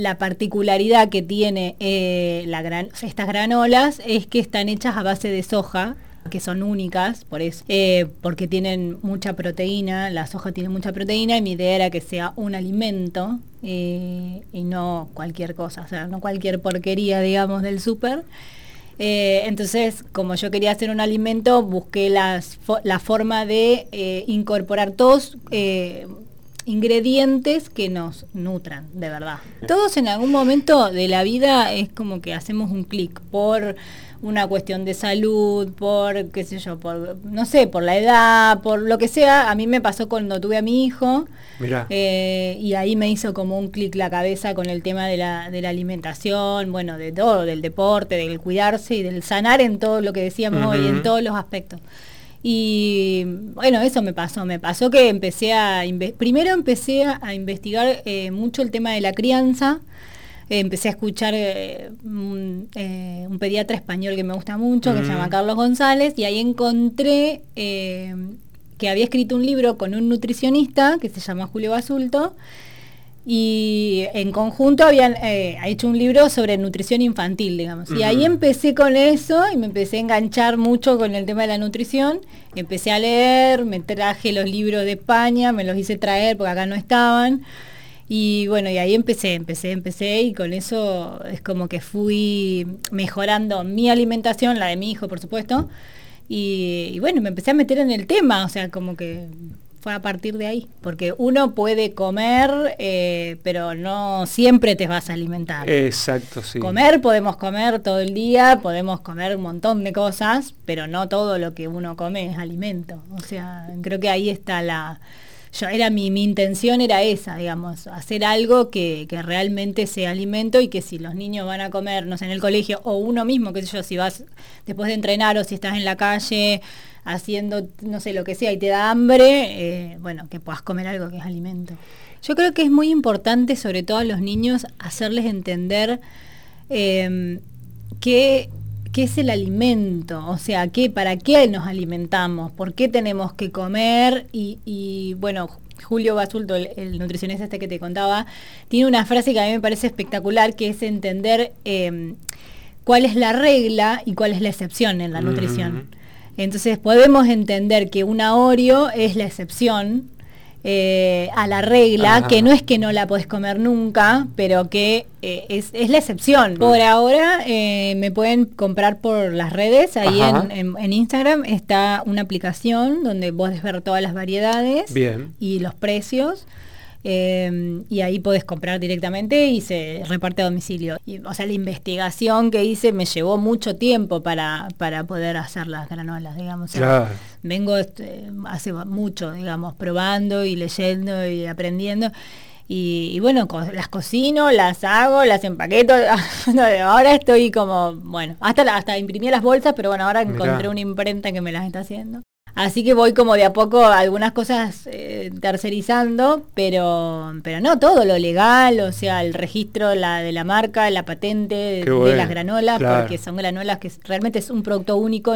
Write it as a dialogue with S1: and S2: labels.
S1: La particularidad que tiene estas granolas es que están hechas a base de soja, que son únicas, por eso, porque tienen mucha proteína, la soja tiene mucha proteína, y mi idea era que sea un alimento y no cualquier cosa, o sea, no cualquier porquería, digamos, del súper. Entonces, como yo quería hacer un alimento, busqué la forma de incorporar todos ingredientes que nos nutran, de verdad. Todos en algún momento de la vida es como que hacemos un clic por una cuestión de salud, por qué sé yo, por no sé, por la edad, por lo que sea. A mí me pasó cuando tuve a mi hijo.
S2: Mirá.
S1: Y ahí me hizo como un clic la cabeza con el tema de la alimentación, bueno, de todo, del deporte, del cuidarse y del sanar en todo lo que decíamos hoy, en todos los aspectos. Y bueno, eso me pasó que primero empecé a investigar mucho el tema de la crianza. Empecé a escuchar un pediatra español que me gusta mucho, que se llama Carlos González, y ahí encontré que había escrito un libro con un nutricionista que se llama Julio Basulto, y en conjunto habían hecho un libro sobre nutrición infantil, digamos. Y ahí empecé con eso y me empecé a enganchar mucho con el tema de la nutrición. Empecé a leer, me traje los libros de España, me los hice traer porque acá no estaban. Y bueno, y ahí empecé y con eso es como que fui mejorando mi alimentación, la de mi hijo, por supuesto. Y bueno, me empecé a meter en el tema, o sea, como que fue a partir de ahí, porque uno puede comer, pero no siempre te vas a alimentar.
S2: Exacto, sí.
S1: Podemos comer todo el día, podemos comer un montón de cosas, pero no todo lo que uno come es alimento. O sea, creo que ahí está mi intención era esa, digamos, hacer algo que realmente sea alimento, y que si los niños van a comer, no sé, en el colegio, o uno mismo, qué sé yo, si vas después de entrenar o si estás en la calle haciendo, no sé, lo que sea y te da hambre, bueno, que puedas comer algo que es alimento. Yo creo que es muy importante, sobre todo a los niños, hacerles entender qué es el alimento, o sea, para qué nos alimentamos, por qué tenemos que comer, y bueno, Julio Basulto, el nutricionista que te contaba, tiene una frase que a mí me parece espectacular, que es entender cuál es la regla y cuál es la excepción en la nutrición. Entonces podemos entender que una Oreo es la excepción a la regla, que no es que no la podés comer nunca, pero que es la excepción. Por ahora me pueden comprar por las redes, ahí en Instagram está una aplicación donde podés ver todas las variedades.
S2: Bien.
S1: Y los precios. Y ahí podés comprar directamente y se reparte a domicilio. O sea, la investigación que hice me llevó mucho tiempo para poder hacer las granolas, digamos. O sea,
S2: claro.
S1: Vengo hace mucho, digamos, probando y leyendo y aprendiendo. Y bueno, las cocino, las hago, las empaqueto. Ahora estoy como, bueno, hasta imprimí las bolsas, pero bueno, ahora encontré una imprenta que me las está haciendo. Así que voy como de a poco algunas cosas tercerizando, pero no todo lo legal, o sea, el registro de la marca, la patente de las granolas, claro, porque son granolas que realmente es un producto único.